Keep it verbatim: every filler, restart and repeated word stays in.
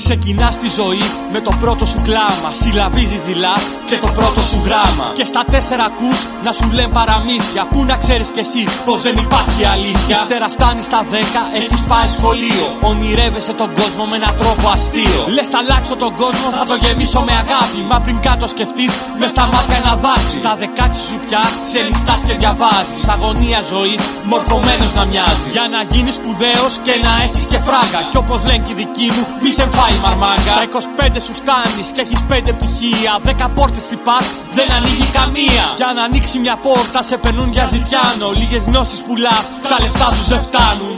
Ξεκινάς τη ζωή με το πρώτο σου κλάμα. Συλλαβίζει δειλά και το πρώτο σου γράμμα. Και στα τέσσερα ακούς να σου λένε παραμύθια. Πού να ξέρεις κι εσύ πως δεν υπάρχει αλήθεια. Ύστερα φτάνεις στα δέκα, έχεις πάει σχολείο. Ονειρεύεσαι τον κόσμο με έναν τρόπο αστείο. Λες θα αλλάξω τον κόσμο, θα το γεμίσω με αγάπη. Μα πριν κάτω σκεφτείς, μες στα μάτια ένα δάκρυ. Στα δεκάξι σου πια ξενυχτάς και διαβάζεις. Αγωνία ζωής, μορφωμένος να μοιάζει. Για να γίνεις σπουδαίος και να έχεις και φράγκα. Κι όπως λένε και οι δικοί μου, μη σε φάει μαρμάγκα. Στα είκοσι πέντε σου φτάνεις και έχεις πέντε πτυχία. Δέκα πόρτες χτυπάς, δεν ανοίγει καμία. Για να ανοίξει μια πόρτα σε περνούν για ζητιάνο. Λίγες γνώσεις πουλάς, τα λεφτά τους δεν φτάνουν.